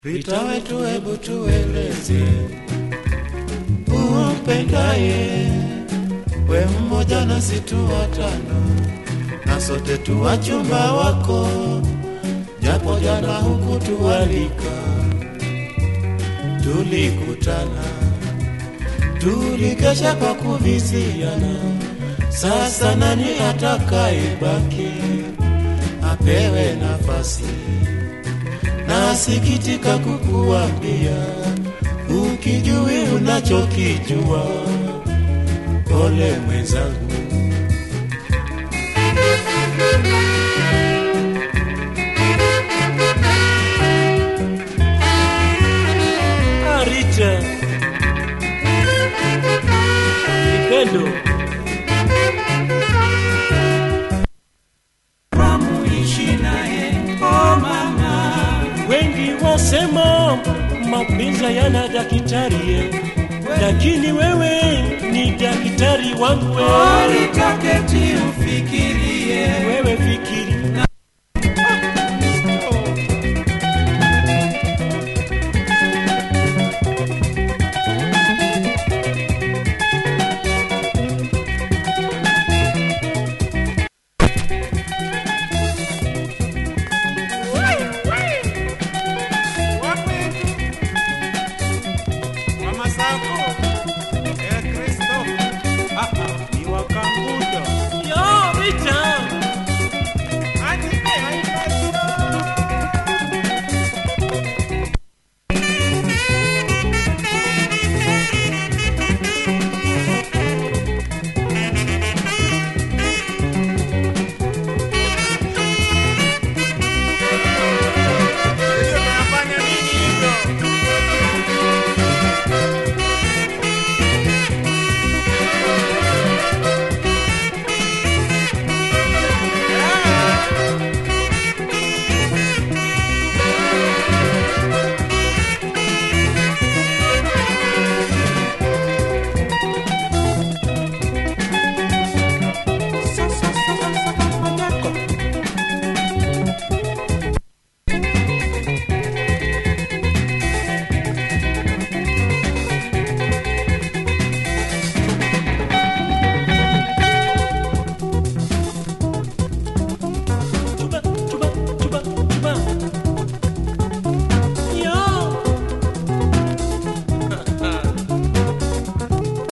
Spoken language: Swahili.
Vita wetu hebu tueleze, umpendaye we mmoja na situ watano, na sote tu wachumba wako, japo jana huku tuwalika. Tulikutana, tulikesha kwa kuviziana, sasa nani atakayebaki apewe nafasi? Nasikitika kukuambia, ukijui unachokijua, pole mwenzangu. Arita Ipendo wasema mapenzi yana daktari, lakini wewe ni daktari wangu. Ulitaketi ufikirie, wewe fikiri